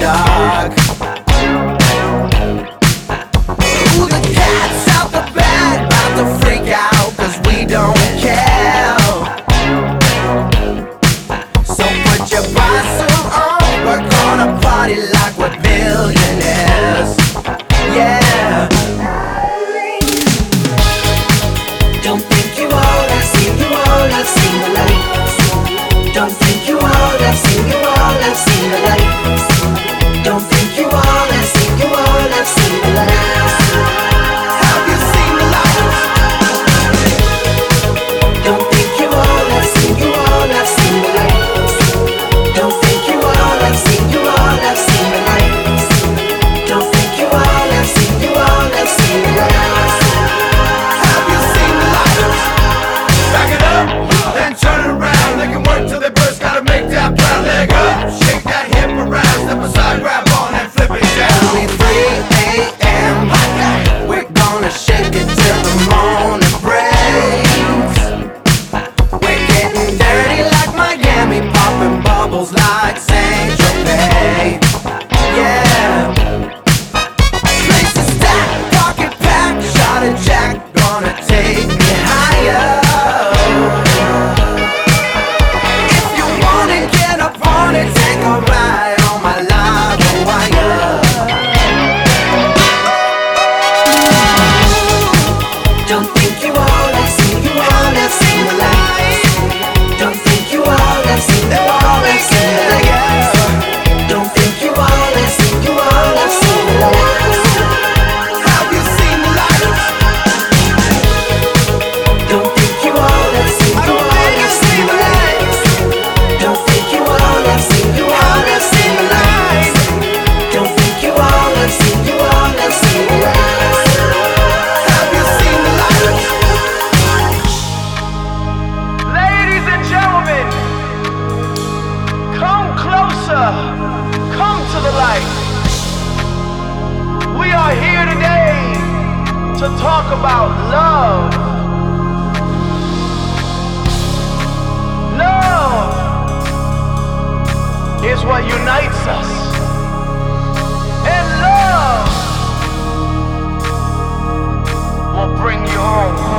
dark. Ooh, the cat's out the bag, about to freak out, cause we don't care. So put your bra suit on, we're gonna party like we're billionaires. Yeah. Don't think you all have seen, you all have seen the light. Don't think you all have seen, you all have seen the light. Don't think you all have seen, you all have seen the light. Have you seen the light? Don't think you all have seen, you all have seen the light. Don't think you all have seen, you all have seen the light. Don't think you all have seen, you all have seen the light. Have you seen the light? Back it up, then turn it around. They can work till they burst, gotta make that brown leg up. Shake that hip around, step aside, grab on and flip it down. It's 3 a.m. We're gonna shake it till the morning breaks. We're getting dirty like Miami, popping bubbles like Saint Tropez. Yeah. Place is stacked, pocket packed, shot of Jack, gonna take me higher. If you wanna get up on it, take a ride on my live wire. Don't think you all have seen, you all have seen the light. Don't think you all have seen, you all have seen the light. Don't think you all have seen, you all have seen the light. Have you seen the light? Don't think you all have seen, you all have seen the light. Don't think you all have seen, you all have seen the light. Don't think you all have seen, you all have seen the light. Have you seen the light? Ladies and gentlemen, come closer, come to the light. We are here today to talk about love. Love is what unites us. And love will bring you home.